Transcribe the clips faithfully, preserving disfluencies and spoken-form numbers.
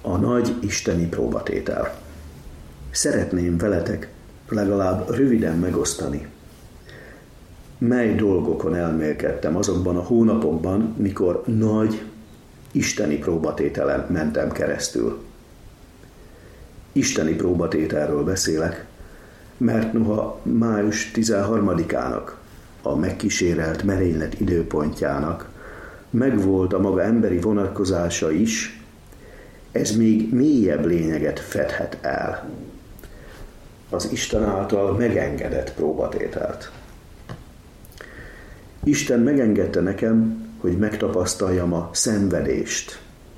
A nagy isteni próbatétel. Szeretném veletek legalább röviden megosztani, mely dolgokon elmélkedtem azokban a hónapokban, mikor nagy isteni próbatételen mentem keresztül. Isteni próbatételről beszélek, mert noha május tizenharmadikának, a megkísérelt merénylet időpontjának megvolt a maga emberi vonatkozása is, ez még mélyebb lényeget fedhet el. Az Isten által megengedett próbatételt. Isten megengedte nekem, hogy megtapasztaljam a szenvedést.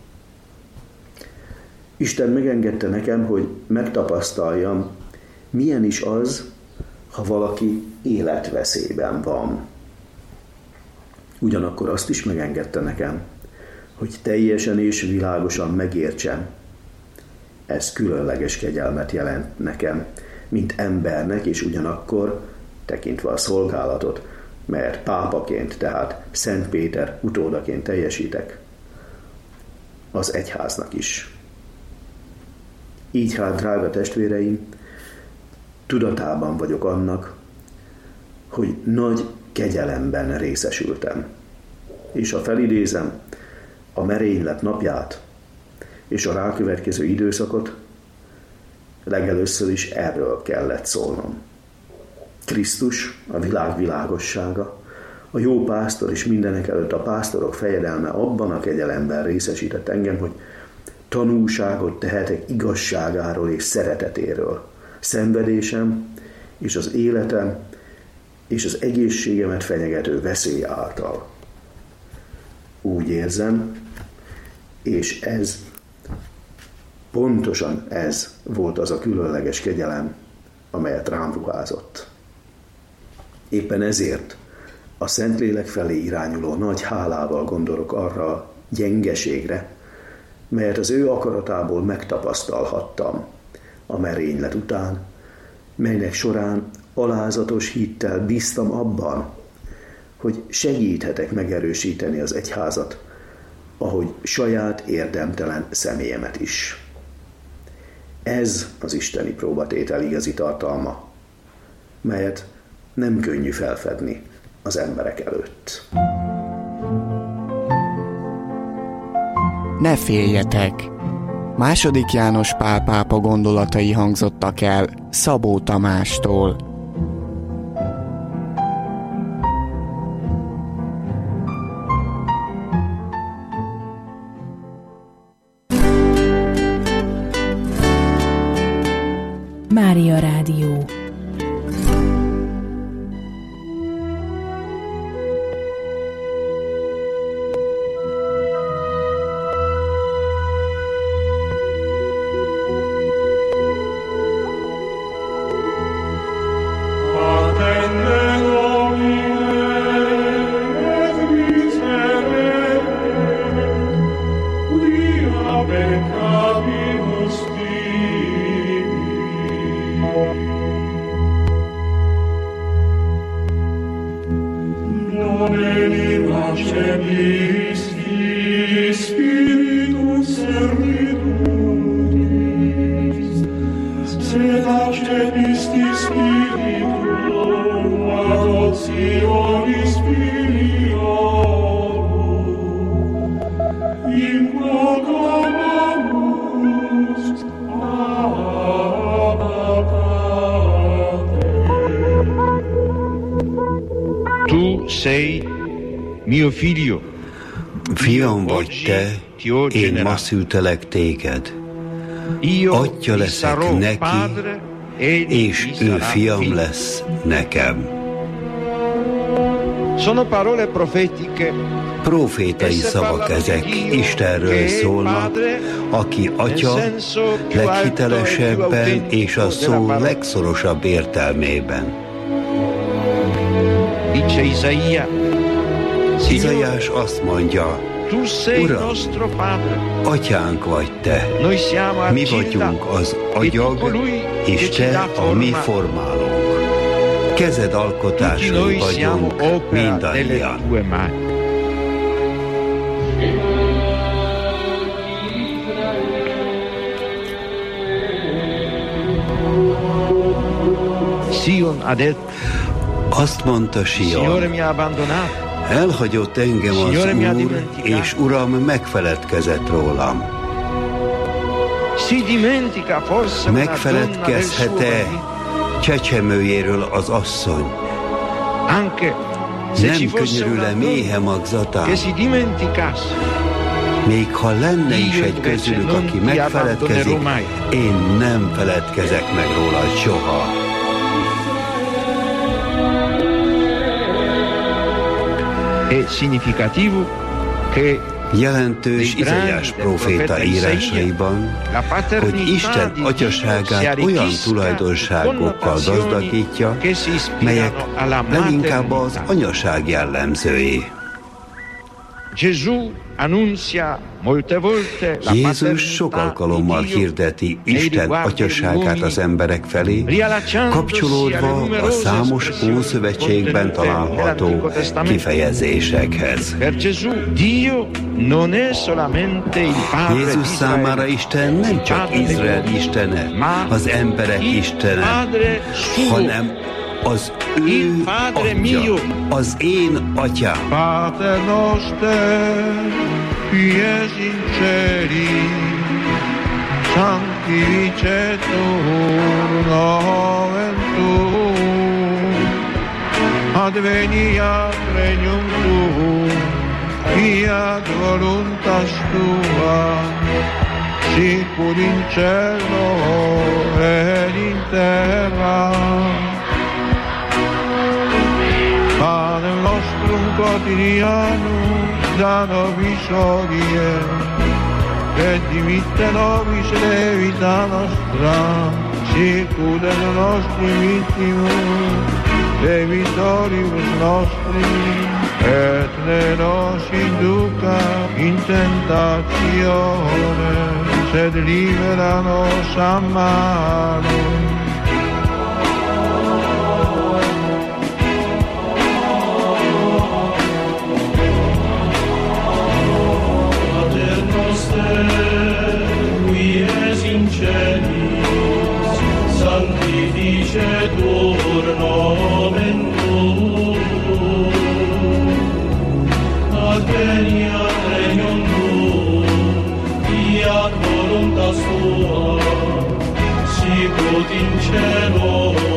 Isten megengedte nekem, hogy megtapasztaljam, milyen is az, ha valaki életveszélyben van. Ugyanakkor azt is megengedte nekem, hogy teljesen és világosan megértsem. Ez különleges kegyelmet jelent nekem, mint embernek, és ugyanakkor, tekintve a szolgálatot, mert pápaként, tehát Szent Péter utódaként teljesítek, az egyháznak is. Így hát, drága testvéreim, tudatában vagyok annak, hogy nagy kegyelemben részesültem. És ha felidézem a merénylet napját és a rákövetkező időszakot, legelőször is erről kellett szólnom. Krisztus, a világ világossága, a jó pásztor és mindenek előtt a pásztorok fejedelme abban a kegyelemben részesített engem, hogy tanúságot tehetek igazságáról és szeretetéről. Szenvedésem és az életem és az egészségemet fenyegető veszély által. Úgy érzem, és ez, pontosan ez volt az a különleges kegyelem, amelyet rám ruházott. Éppen ezért a Szentlélek felé irányuló nagy hálával gondolok arra a gyengeségre, melyet az ő akaratából megtapasztalhattam a merénylet után, melynek során alázatos hittel bíztam abban, hogy segíthetek megerősíteni az egyházat, ahogy saját érdemtelen személyemet is. Ez az isteni próbatétel igazi tartalma, melyet nem könnyű felfedni az emberek előtt. Ne féljetek! Második János Pál pápa gondolatai hangzottak el Szabó Tamástól. Mária Rádió. Fiam vagy te, én ma szültelek téged. Atya leszek neki, és ő fiam lesz nekem. Profétai szavak ezek, Istenről szólnak, aki Atya leghitelesebben és a szó legszorosabb értelmében. Izaiás azt mondja, Uram, Atyánk vagy te, mi vagyunk az agyag, és te a mi formálónk. Kezed alkotásai vagyunk mindannyian. Azt mondta Sion, elhagyott engem az Úr, és Uram megfeledkezett rólam. Megfeledkezhet-e csecsemőjéről az asszony? Nem könyörül-e méhe magzatán? Még ha lenne is egy közülük, aki megfeledkezik, én nem feledkezek meg róla soha. Jelentős Izaiás próféta írásaiban, hogy Isten atyaságát olyan tulajdonságokkal gazdagítja, melyek leginkább az anyaság jellemzői. Jézus sok alkalommal hirdeti Isten atyaságát az emberek felé, kapcsolódva a számos Ószövetségben található kifejezésekhez. Jézus számára Isten nem csak Izrael istene, az emberek istene, hanem az ő atya, az én atyám. Pater noster, qui es in celi, sanctificetur nomen tuum, adveniat regnum tuum, fiat voluntas tua, sicut in cielo et in terra. Panem nostrum quotidianum da nobis hodie, et dimitte nobis debita nostra, sicut et nostri vittimus debitoribus nostri, et ne nos induca in tentatione, sed libera nos a malo. Sanctificetur nomen tuum, adveniat regnum tuum, fiat voluntas tua, sicut in cielo